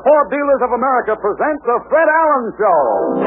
Ford Dealers of America present the Fred Allen Show.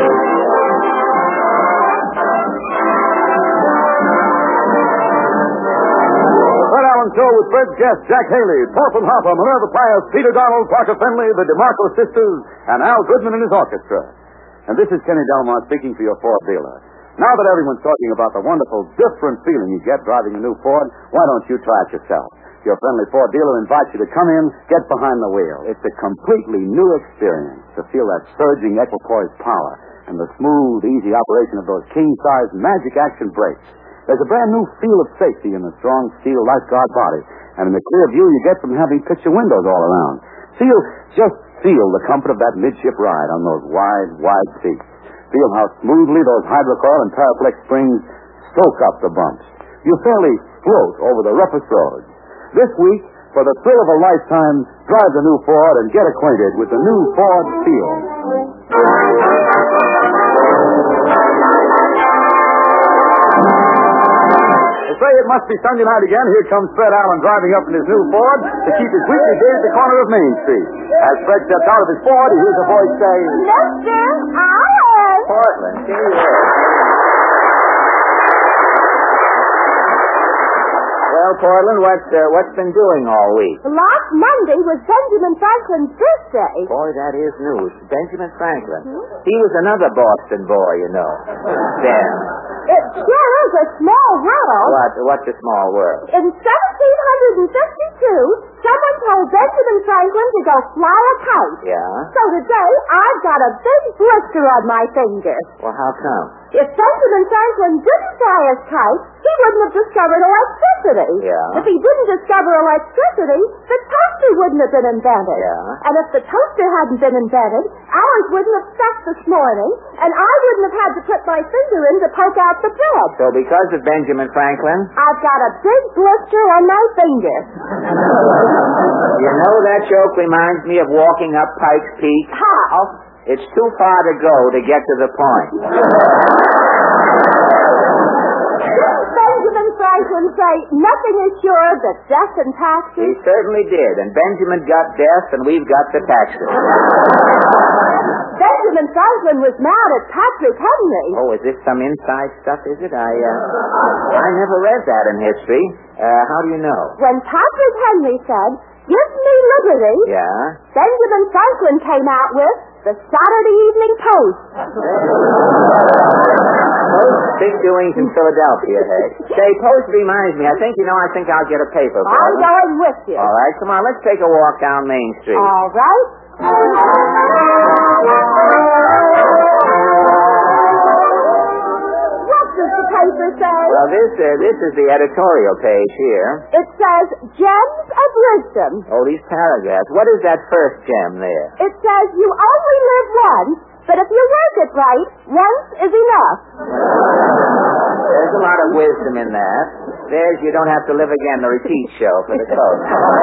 The Fred Allen Show with Fred's guests Jack Haley, Thornton Harper, Minerva Pius, Peter Donald, Parker Finley, the DeMarco sisters, and Al Goodman and his orchestra. And this is Kenny Delmar speaking for your Ford dealer. Now that everyone's talking about the wonderful, different feeling you get driving a new Ford, why don't you try it yourself? Your friendly Ford dealer invites you to come in, get behind the wheel. It's a completely new experience to feel that surging equipoise power and the smooth, easy operation of those king-size magic action brakes. There's a brand new feel of safety in the strong steel lifeguard body, and in the clear view you get from having picture windows all around. So you'll just feel the comfort of that midship ride on those wide seats. Feel how smoothly those hydrocoil and Paraflex springs soak up the bumps. You fairly float over the roughest roads. This week, for the thrill of a lifetime, drive the new Ford and get acquainted with the new Ford Feel. They say it must be Sunday night again. Here comes Fred Allen driving up in his new Ford to keep his weekly day at the corner of Main Street. As Fred steps out of his Ford, he hears a voice say, Mr. Allen! Portland, here you are. Well, Portland, what's been doing all week? Last Monday was Benjamin Franklin's birthday. Boy, that is news. Benjamin Franklin. He was another Boston boy, you know. Damn. It sure is a small world. What's a small world? In 1752, someone told Benjamin Franklin to go fly a kite. Yeah? So today, I've got a big blister on my finger. Well, how come? If Benjamin Franklin didn't fly his kite, he wouldn't have discovered electricity. Yeah. If he didn't discover electricity, the toaster wouldn't have been invented. Yeah. And if the toaster hadn't been invented, ours wouldn't have stuck this morning, and I wouldn't have had to put my finger in to poke out the bread. So because of Benjamin Franklin? I've got a big blister on my finger. You know, that joke reminds me of walking up Pikes Peak. How? It's too far to go to get to the point. Didn't Benjamin Franklin say nothing is sure but death and He taxes? certainly did, and Benjamin got death, and we've got the taxes. Benjamin Franklin was mad at Patrick Henry. Oh, is this some inside stuff, is it? I never read that in history. How do you know? When Patrick Henry said, "Give me liberty," Yeah? Benjamin Franklin came out with the Saturday Evening Post. Big doings in Philadelphia, hey. Say, Post reminds me. I think I'll get a paper. I'm going with you. All right, come on, let's take a walk down Main Street. All right. What does the paper say? Well, this is the editorial page here. It says, Gems of Wisdom. Oh, these paragraphs. What is that first gem there? It says, you only live once, but if you work it right, once is enough. There's a lot of wisdom in that. There's you don't have to live again, the repeat show for the coach.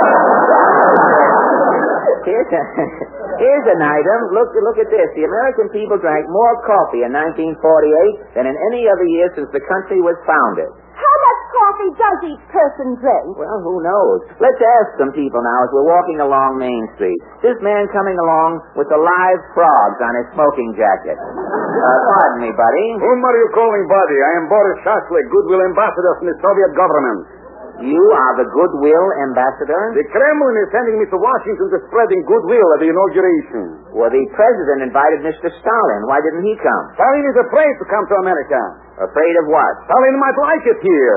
Here's an item. Look at this. The American people drank more coffee in 1948 than in any other year since the country was founded. How much coffee does each person drink? Well, who knows? Let's ask some people now as we're walking along Main Street. This man coming along with the live frogs on his smoking jacket. Pardon me, buddy. Whom are you calling buddy? I am Boris Shashlik, Goodwill Ambassador from the Soviet government. You are the Goodwill Ambassador? The Kremlin is sending me to Washington to spreading goodwill at the inauguration. Well, the president invited Mr. Stalin. Why didn't he come? Stalin is afraid to come to America. Afraid of what? Stalin might like it here.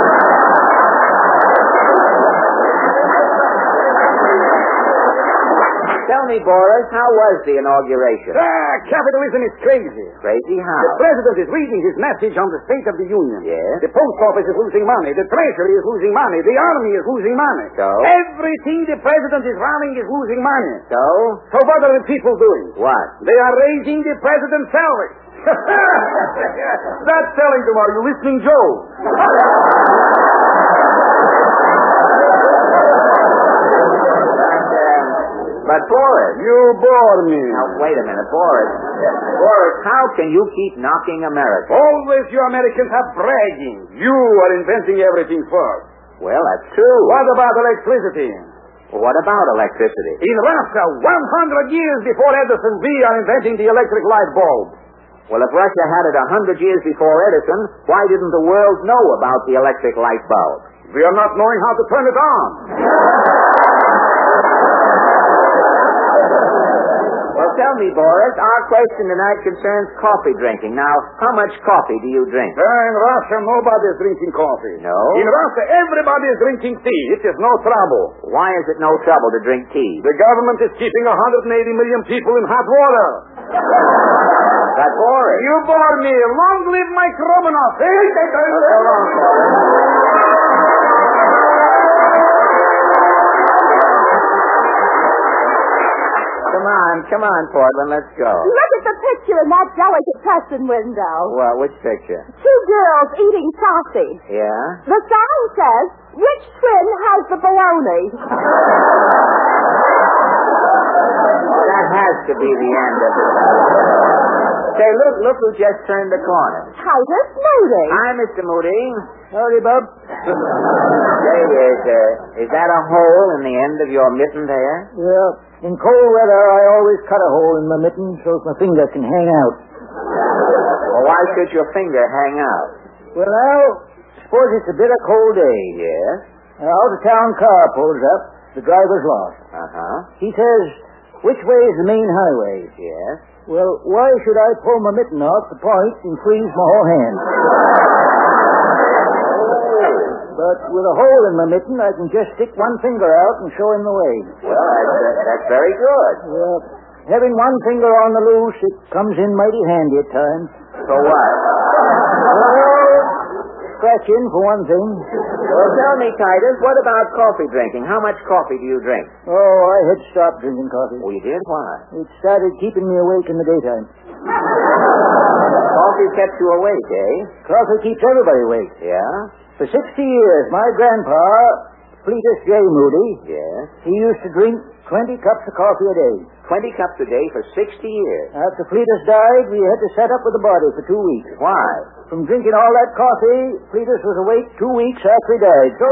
Tell me, Boris, how was the inauguration? Capitalism is crazy. Crazy how? The president is reading his message on the State of the Union. Yes? The post office is losing money. The treasury is losing money. The army is losing money. So? Everything the president is running is losing money. So? So what are the people doing? What? They are raising the president's salary. That's telling them, are you listening, Joe? But, Boris... You bore me. Now, wait a minute, Boris. Boris, how can you keep knocking America? Always you Americans are bragging. You are inventing everything first. Well, that's true. What about electricity? Well, what about electricity? In Russia, 100 years before Edison, we are inventing the electric light bulb. Well, if Russia had it 100 years before Edison, why didn't the world know about the electric light bulb? We are not knowing how to turn it on. Well, tell me, Boris, our question tonight concerns coffee drinking. Now, how much coffee do you drink? In Russia, nobody is drinking coffee. No? In Russia, everybody is drinking tea. It is no trouble. Why is it no trouble to drink tea? The government is keeping 180 million people in hot water. That's Boris. You bore me. Long live Mike Romanoff. Come on, Portland, let's go. Look at the picture in that delicatessen window. Well, which picture? 2 girls eating sausage. Yeah? The sign says, which twin has the bologna? That has to be the end of it. Say, look who just turned the corner. Titus Moody. Hi, Mr. Moody. Howdy, Bub. Say, is that a hole in the end of your mitten there? Yeah. In cold weather, I always cut a hole in my mitten so my finger can hang out. Well, why should your finger hang out? Well, now, suppose it's a bitter cold day. Yes? An out-of-town car pulls up. The driver's lost. Uh-huh. He says, which way is the main highway? Yes? Well, why should I pull my mitten off the point and freeze my whole hand? But with a hole in my mitten, I can just stick one finger out and show him the way. Well, that's very good. Well, having one finger on the loose, it comes in mighty handy at times. So what? Well, scratching for one thing. Well, tell me, Titus, what about coffee drinking? How much coffee do you drink? Oh, I had stopped drinking coffee. Oh, you did? Why? It started keeping me awake in the daytime. Coffee kept you awake, eh? Coffee keeps everybody awake. Yeah? For 60 years, my grandpa, Cletus J. Moody, Yes? he used to drink 20 cups of coffee a day. 20 cups a day for 60 years. After Cletus died, we had to set up with the body for 2 weeks. Why? From drinking all that coffee, Cletus was awake 2 weeks after he died. So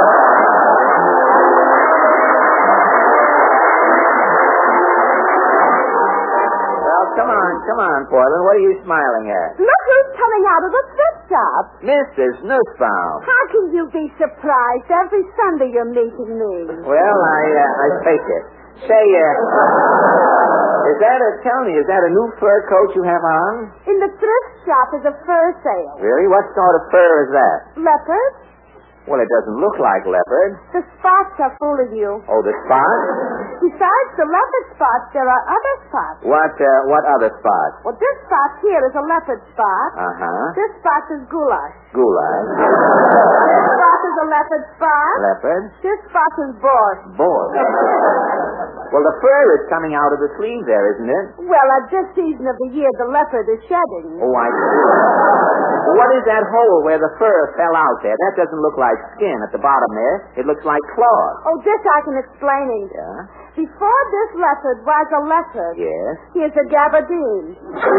Come on, Portland. What are you smiling at? Look who's coming out of the thrift shop. Mrs. Nussbaum. How can you be surprised? Every Sunday you're meeting me. Well, I fake it. Say, tell me, is that a new fur coat you have on? In the thrift shop is a fur sale. Really? What sort of fur is that? Leopard? Well, it doesn't look like leopard. The spots are fooling you. Oh, the spots? Besides the leopard spots, there are other spots. What other spots? Well, this spot here is a leopard spot. Uh-huh. This spot is goulash. Goulash. This spot is a leopard spot. Leopard. This spot is borscht. Borscht. Well, the fur is coming out of the sleeve there, isn't it? Well, at this season of the year, the leopard is shedding. Oh, I see. What is that hole where the fur fell out there? That doesn't look like skin at the bottom there. It looks like cloth. Oh, this I can explain. Yeah? Before this leopard was a leopard. Yes? He is a gabardine.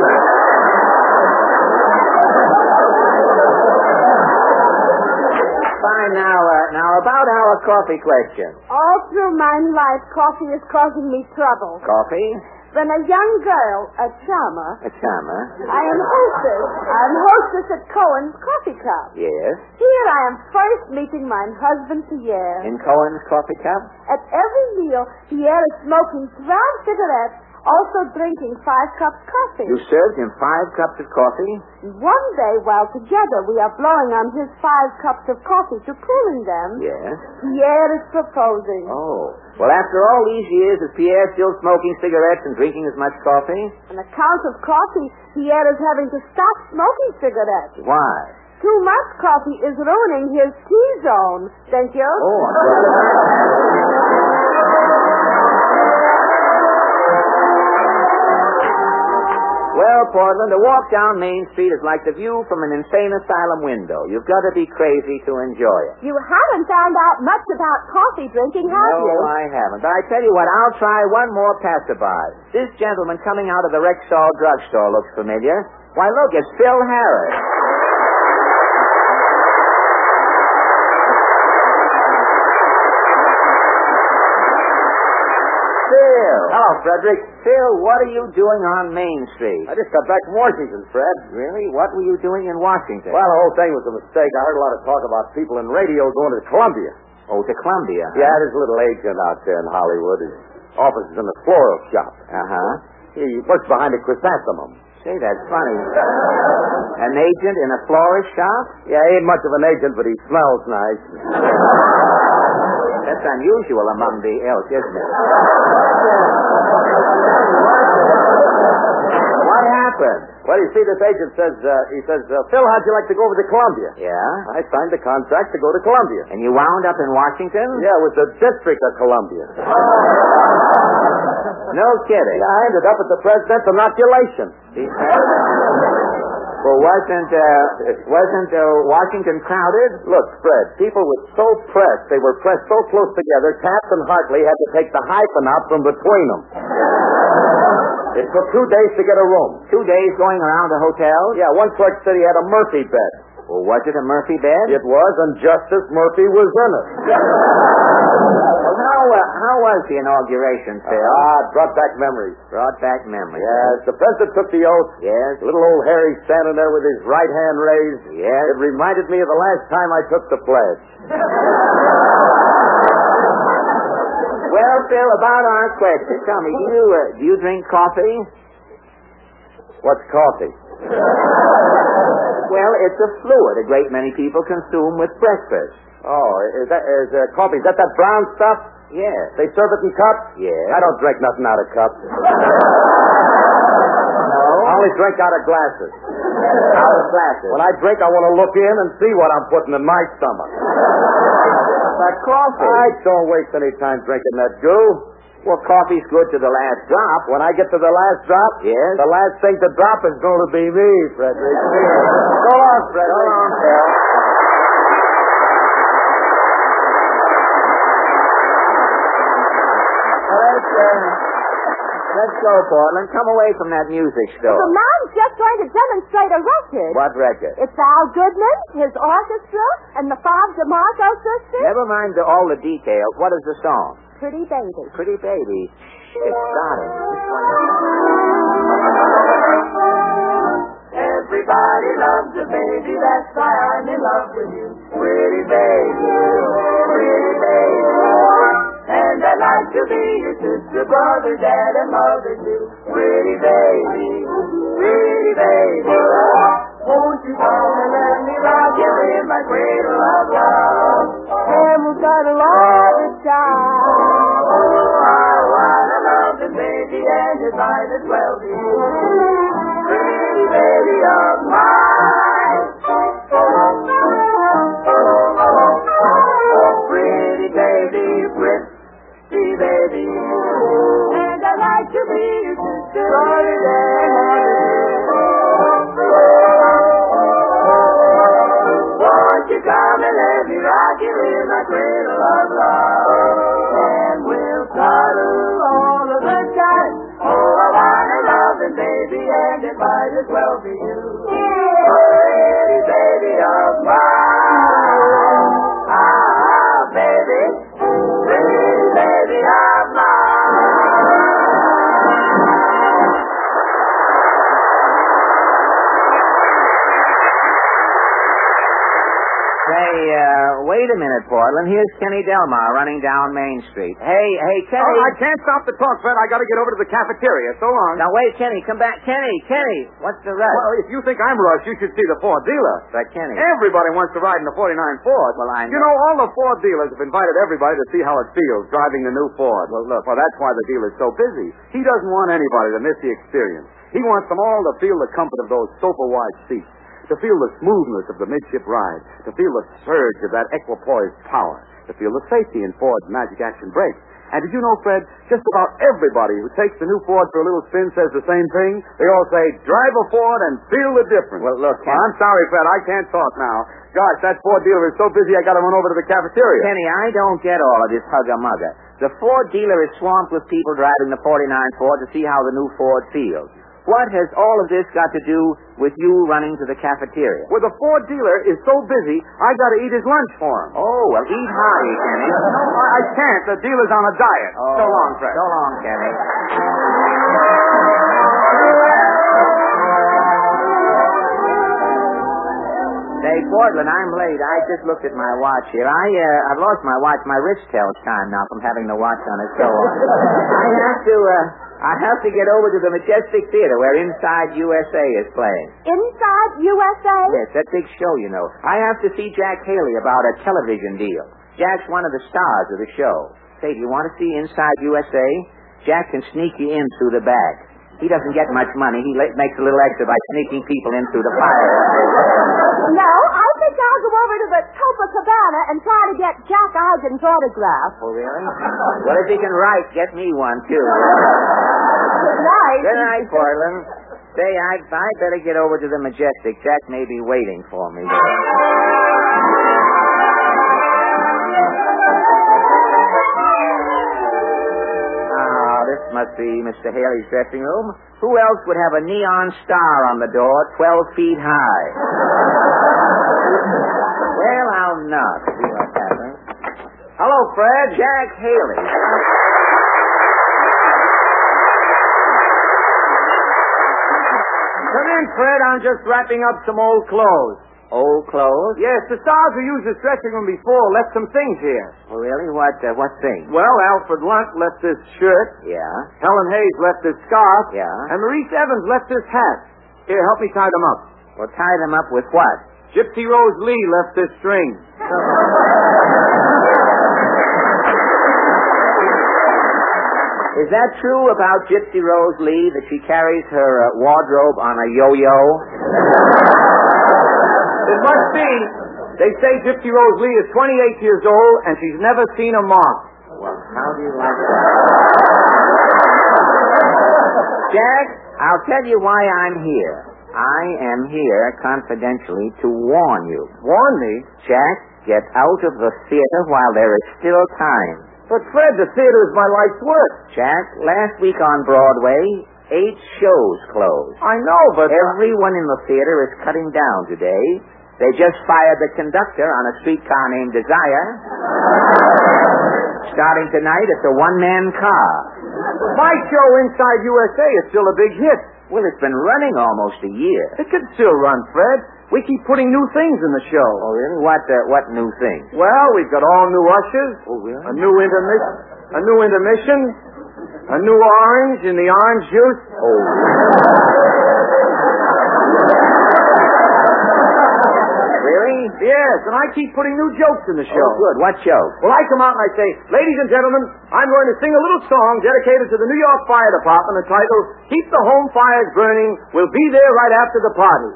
Fine, now about our coffee question. All through my life, coffee is causing me trouble. Coffee? When a young girl, a charmer, A charmer? I'm hostess at Cohen's Coffee Cup. Yes? Here I am first meeting my husband, Pierre. In Cohen's Coffee Cup? At every meal, Pierre is smoking 12 cigarettes, also drinking 5 cups coffee. You served him 5 cups of coffee? One day, while together we are blowing on his 5 cups of coffee to cooling them, Yes? Pierre is proposing. Oh. Well, after all these years, is Pierre still smoking cigarettes and drinking as much coffee? On account of coffee, Pierre is having to stop smoking cigarettes. Why? Too much coffee is ruining his T-zone, don't you? Oh, Well, Portland, a walk down Main Street is like the view from an insane asylum window. You've got to be crazy to enjoy it. You haven't found out much about coffee drinking, have you? No, I haven't. But I tell you what, I'll try one more passerby. This gentleman coming out of the Rexall drugstore looks familiar. Why, look, it's Phil Harris. Frederick. Phil, what are you doing on Main Street? I just got back from Washington, Fred. Really? What were you doing in Washington? Well, the whole thing was a mistake. I heard a lot of talk about people in radio going to Columbia. Oh, to Columbia. Yeah, there's a little agent out there in Hollywood. His office is in the floral shop. Uh-huh. He works behind a chrysanthemum. Say, that's funny. An agent in a florist shop? Yeah, he ain't much of an agent, but he smells nice. That's unusual among the elk, isn't it? What happened? Well, you see, this agent says, Phil, how'd you like to go over to Columbia? Yeah? I signed the contract to go to Columbia. And you wound up in Washington? Yeah, with the District of Columbia. No kidding. Yeah, I ended up at the president's inoculation. Well, wasn't Washington crowded? Look, Fred, people were so pressed, they were pressed so close together, Taft and Hartley had to take the hyphen out from between them. It took 2 days to get a room. 2 days going around the hotel? Yeah, one clerk said he had a Murphy bed. Well, was it a Murphy bed? It was, and Justice Murphy was in it. Well, how was the inauguration, Phil? It brought back memories. Brought back memories. Yes, the president took the oath. Yes. Little old Harry standing there with his right hand raised. Yes. It reminded me of the last time I took the pledge. Well, Phil, about our question, tell me, do you drink coffee? What's coffee? Well, it's a fluid a great many people consume with breakfast. Oh, is coffee? Is that brown stuff? Yes. They serve it in cups? Yes. I don't drink nothing out of cups. No? I only drink out of glasses. Out of glasses. When I drink, I want to look in and see what I'm putting in my stomach. But coffee. I don't waste any time drinking that goo. Well, coffee's good to the last drop. When I get to the last drop, yes, the last thing to drop is going to be me, Frederick. So long, Frederick. So long, Phil. Let's go, Portland. Come away from that music store. The man's just going to demonstrate a record. What record? It's Al Goodman, his orchestra, and the Bob DeMarco sisters. Never mind all the details. What is the song? Pretty Baby. Pretty Baby. It's starting. Everybody loves a baby, that's why I'm in love with you. Pretty baby, pretty baby. And I'd like to be your sister, brother, dad, and mother too. Pretty baby, pretty baby. Won't you come and let me rock you in my cradle of love? And we're gonna love the child. Oh, I wanna love the baby, and it might as well be you. Pretty baby of mine. Pretty baby, pretty baby. And I'd like to be your sister, brother, dad, won't you come and let me rock you in my cradle of love? And we'll cuddle all of the time. Oh, I wanna love him, baby, and it might as well be you. Pretty baby of mine. Ah, baby. Pretty baby of mine. Hey, wait a minute, Portland. Here's Kenny Delmar running down Main Street. Hey, Kenny. Oh, I can't stop the talk, Fred. I got to get over to the cafeteria. So long. Now, wait, Kenny, come back. Kenny, what's the rush? Well, if you think I'm rushed, you should see the Ford dealer. But, Kenny. Everybody wants to ride in the 49 Ford. Well, I know. You know, all the Ford dealers have invited everybody to see how it feels driving the new Ford. Well, look. Well, that's why the dealer's so busy. He doesn't want anybody to miss the experience. He wants them all to feel the comfort of those sofa-wide seats, to feel the smoothness of the midship ride, to feel the surge of that equipoised power, to feel the safety in Ford's magic action brakes. And did you know, Fred, just about everybody who takes the new Ford for a little spin says the same thing? They all say, drive a Ford and feel the difference. Well, look, Kenny. I'm sorry, Fred, I can't talk now. Gosh, that Ford dealer is so busy I got to run over to the cafeteria. Kenny, I don't get all of this hugger-mugger. The Ford dealer is swamped with people driving the 49 Ford to see how the new Ford feels. what has all of this got to do with you running to the cafeteria? Well, the Ford dealer is so busy, I got to eat his lunch for him. Oh, well, eat hearty, Kenny. No, I can't. The dealer's on a diet. Oh, so long, Fred. So long, Kenny. Say, Portland, I'm late. I just looked at my watch here. I've lost my watch. My wrist tells time now from having the watch on it so long. I have to get over to the Majestic Theater where Inside USA is playing. Inside USA? Yes, that big show, you know. I have to see Jack Haley about a television deal. Jack's one of the stars of the show. Say, do you want to see Inside USA? Jack can sneak you in through the back. He doesn't get much money. He makes a little extra by sneaking people in through the fire. No, I think I'll go over to the Copacabana and try to get Jack Igan's autograph. Oh, really? Well, if he can write, get me one, too. Good night. Good night, Portland. Say, I'd better get over to the Majestic. Jack may be waiting for me. This must be Mr. Haley's dressing room. Who else would have a neon star on the door 12 feet high? Well, I'll knock. See what happens. Hello, Fred. Jack Haley. Come in, Fred. I'm just wrapping up some old clothes. Old clothes? Yes, the stars who used this dressing room before left some things here. Oh, really? What thing? Well, Alfred Lunt left this shirt. Yeah. Helen Hayes left this scarf. Yeah. And Maurice Evans left this hat. Here, help me tie them up. Well, tie them up with what? Gypsy Rose Lee left this string. Is that true about Gypsy Rose Lee, that she carries her wardrobe on a yo-yo? It must be. They say Gypsy Rose Lee is 28 years old, and she's never seen a moth. Well, how do you like that? Jack, I'll tell you why I'm here. I am here, confidentially, to warn you. Warn me? Jack, get out of the theater while there is still time. But, Fred, the theater is my life's work. Jack, last week on Broadway, 8 shows closed. I know, but... Everyone in the theater is cutting down today. They just fired the conductor on a streetcar named Desire. Starting tonight, it's a one-man car. My show, Inside USA, is still a big hit. Well, it's been running almost a year. It can still run, Fred. We keep putting new things in the show. Oh, really? What new things? Well, we've got all new ushers. Oh, really? A new intermission. A new orange in the orange juice. Oh. Really? Yes, and I keep putting new jokes in the show. Oh, good. What joke? Well, I come out and I say, ladies and gentlemen, I'm going to sing a little song dedicated to the New York Fire Department entitled, Keep the Home Fires Burning. We'll be there right after the party.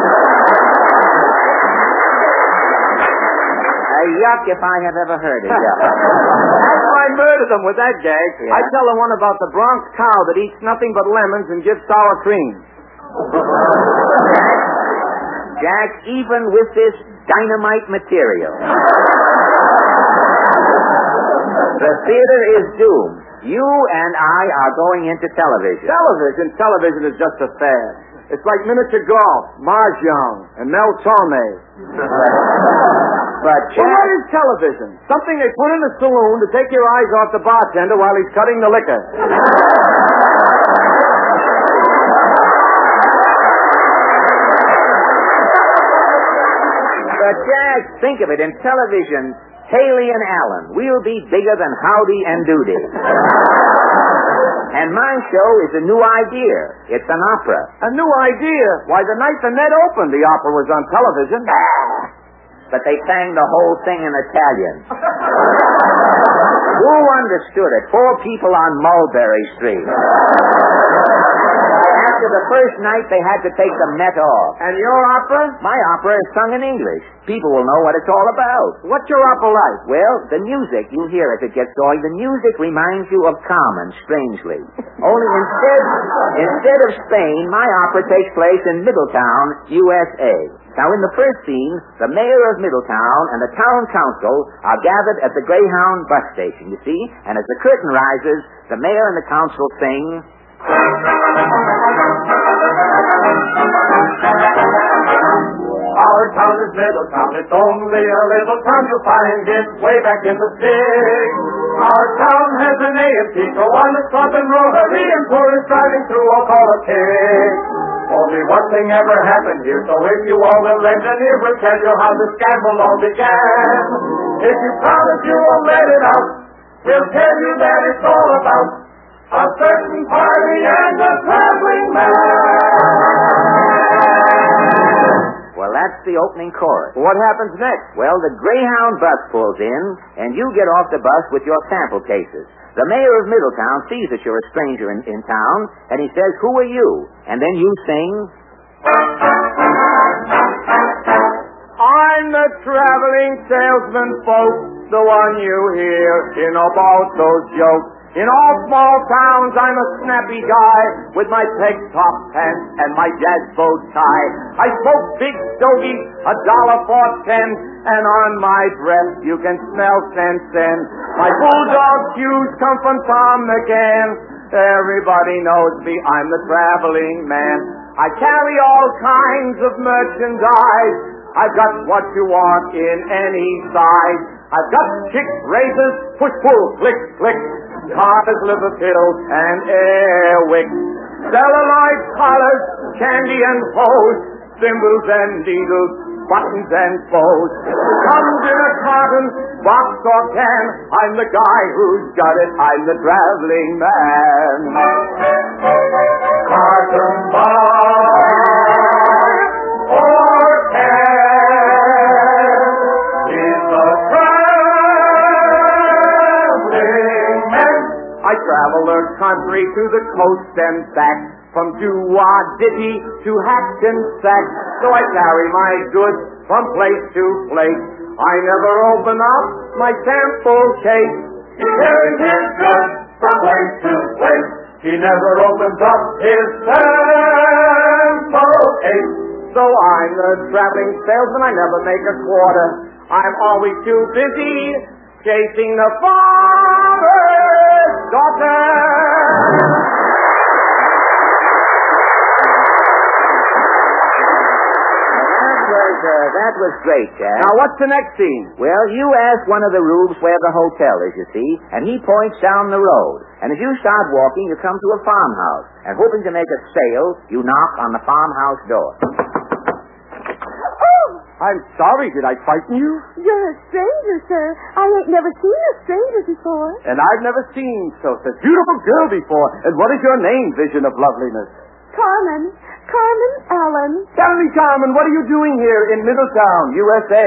Yuck if I have ever heard it. After I murder them with that gag, Yeah. I tell them one about the Bronx cow that eats nothing but lemons and gives sour cream. Jack, even with this dynamite material, the theater is doomed. You and I are going into television. Television is just a fad. It's like miniature golf, mahjong, and Mel Torme. But Jack... Well, what is television? Something they put in a saloon to take your eyes off the bartender while he's cutting the liquor. But Jack, think of it. In television, Haley and Allen, we'll be bigger than Howdy and Doody. And my show is a new idea. It's an opera. A new idea? Why, the night the net opened, the opera was on television. But they sang the whole thing in Italian. Who understood it? 4 people on Mulberry Street. After the first night, they had to take the net off. And your opera? My opera is sung in English. People will know what it's all about. What's your opera like? Well, the music, you'll hear as it gets going, the music reminds you of Carmen, strangely. Only instead of Spain, my opera takes place in Middletown, USA. Now, in the first scene, the mayor of Middletown and the town council are gathered at the Greyhound bus station, you see, and as the curtain rises, the mayor and the council sing... Our town is Middletown. It's only a little town. You'll find it way back in the sticks. Our town has an A&P, so on the stop and rotary, and tourists driving through will call a kick. Only one thing ever happened here, so if you all will lend an ear, we'll tell you how the scandal all began. If you promise you won't let it out, we'll tell you that it's all about a certain party and a traveling man. Well, that's the opening chorus. What happens next? Well, the Greyhound bus pulls in, and you get off the bus with your sample cases. The mayor of Middletown sees that you're a stranger in town, and he says, "Who are you?" And then you sing, I'm the traveling salesman, folks, the one you hear in about those jokes. In all small towns, I'm a snappy guy with my peg top pants and my jazz bow tie. I smoke big stogies, $1 for 10, and on my breath you can smell sen. My bulldog shoes come from Tom McGann. Everybody knows me, I'm the traveling man. I carry all kinds of merchandise. I've got what you want in any size. I've got chick razors, push-pull, flick, cars, liver pills, and airwick. Cellulite collars, candy and hose, thimbles and needles, buttons and bows. Comes in a carton, box or can. I'm the guy who's got it. I'm the traveling man. Carton box or can is the traveling man. I travel the country to the coast and back, from Duwaditty to Hackensack. So I carry my goods from place to place. I never open up my sample case. He carries his goods from place to place. He never opens up his sample case. So I'm the traveling salesman. I never make a quarter. I'm always too busy chasing the farmer's daughter. That was great, Jack. Now, what's the next scene? Well, you ask one of the rubes where the hotel is, you see, and he points down the road. And as you start walking, you come to a farmhouse. And hoping to make a sale, you knock on the farmhouse door. Oh! I'm sorry, did I frighten you? You're a stranger, sir. I ain't never seen a stranger before. And I've never seen such a beautiful girl before. And what is your name, vision of loveliness? Carmen Allen. Tell me, Carmen, what are you doing here in Middletown, USA?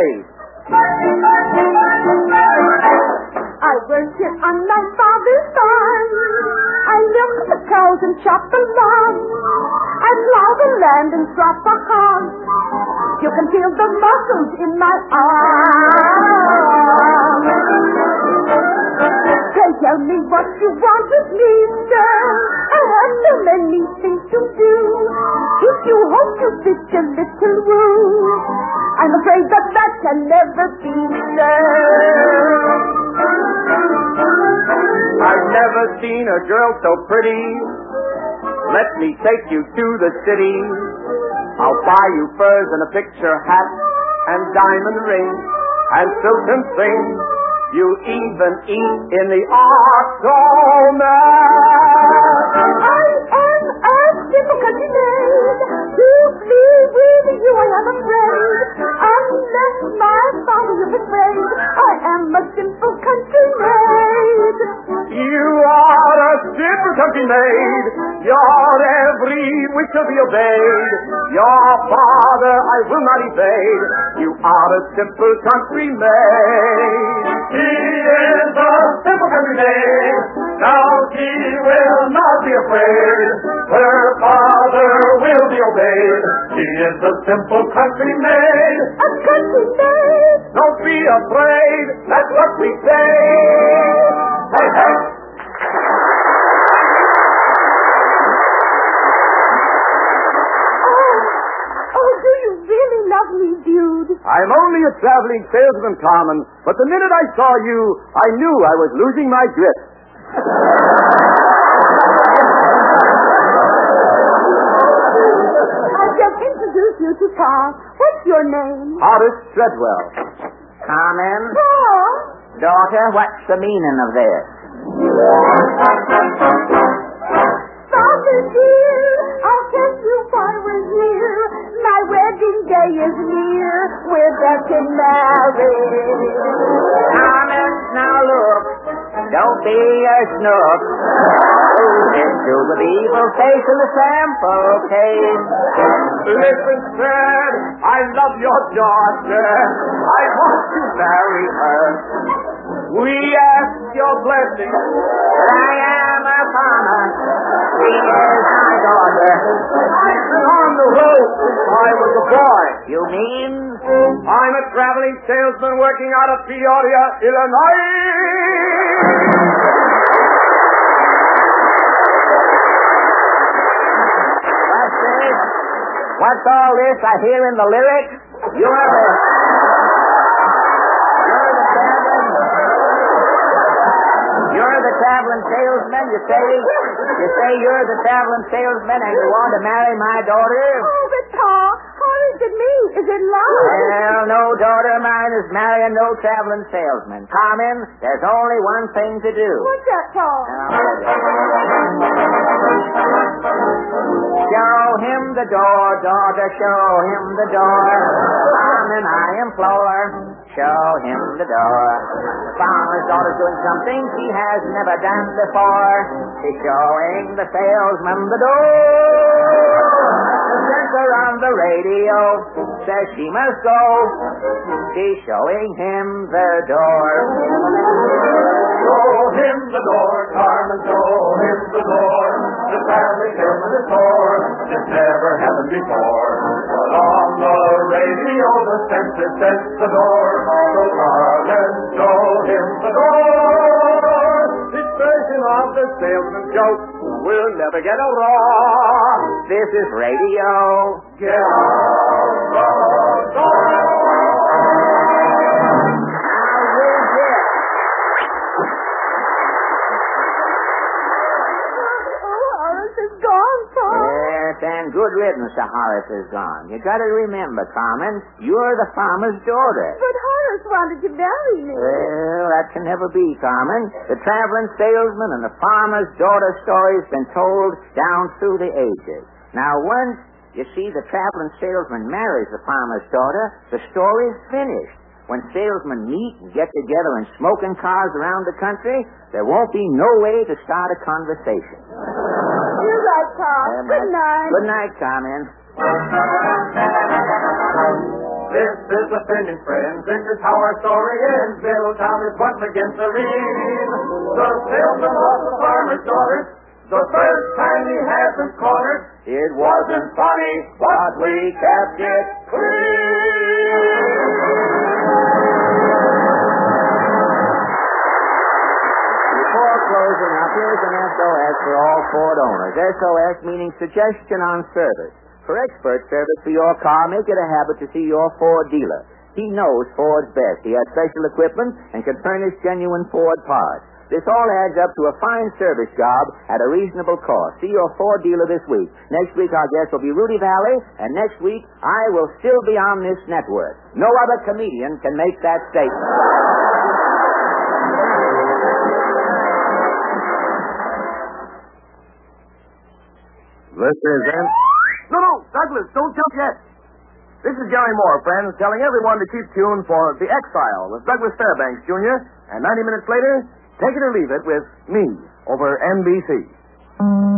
I work here on my father's farm. I milk the cows and chop the lawn. I plow the land and drop the hog. You can feel the muscles in my arm. Tell me what you want with me, sir. I have so many things to do. If you hope to pitch a little woo, I'm afraid that can never be, sir. I've never seen a girl so pretty. Let me take you to the city. I'll buy you furs and a picture hat and diamond rings and silken things. You even eat in the Octoman. I am a simple country maid. To be with you I am afraid. Unless my father is afraid, I am a simple country maid. You are a simple country maid. Your every wish shall be obeyed. Your father I will not evade. You are a simple country maid. He is a simple country maid. Now he will not be afraid. Her father will be obeyed. She is a simple country maid. A country maid. Don't be afraid. That's what we say. Hey, hey. I'm only a traveling salesman, Carmen, but the minute I saw you, I knew I was losing my grip. meet you, Pa. What's your name? Horace Treadwell. Carmen, Pa. daughter, what's the meaning of this? Father dear, I'll tell you why we're here. My wedding day is near. We're getting married. Carmen, now look. Don't be a snook. Into the evil face in the sample case. Listen, sir, I love your daughter. I want to marry her. We ask your blessing. I am a farmer. She is my daughter. I've been on the road since I was a boy. You mean? I'm a traveling salesman working out of Peoria, Illinois. What's all this I hear in the lyrics? You're the traveling salesman, you say? You say you're the traveling salesman and you want to marry my daughter? Oh, but Pa, how is it me? Is it love? Well, no daughter of mine is marrying no traveling salesman. Carmen, there's only one thing to do. What's that, Pa? Show him the door, daughter, show him the door. Carmen, I implore, show him the door. The farmer's daughter's doing something she has never done before. She's showing the salesman the door. The center on the radio says she must go. She's showing him the door. Show him the door, Carmen, show him the door. The family salesman is poor, it's never happened before. But on the radio the censor says the door. So Carmen, show him the door. This version of the salesman's joke will never get a raw. This is radio. Get out the door. And good riddance to Horace is gone. You got to remember, Carmen, you're the farmer's daughter. But Horace wanted to marry me. Well, that can never be, Carmen. The traveling salesman and the farmer's daughter story's been told down through the ages. Now, once you see the traveling salesman marries the farmer's daughter, the story's finished. When salesmen meet and get together in smoking cars around the country, there won't be no way to start a conversation. You're right, Pa. Good night. Good night, Carmen. This is the finish, friends. This is how our story ends. Middletown is once again serene. The salesman was the farmer's daughter. The first time he had them cornered. It wasn't funny, but we kept it clean. Before closing up, here's an SOS for all Ford owners. SOS meaning suggestion on service. For expert service for your car, make it a habit to see your Ford dealer. He knows Ford's best. He has special equipment and can furnish genuine Ford parts. This all adds up to a fine service job at a reasonable cost. See your Ford dealer this week. Next week, our guest will be Rudy Valley, and next week, I will still be on this network. No other comedian can make that statement. This is it. No, Douglas, don't jump yet. This is Gary Moore, friends, telling everyone to keep tuned for The Exile with Douglas Fairbanks, Jr., and 90 minutes later, take it or leave it with me over NBC.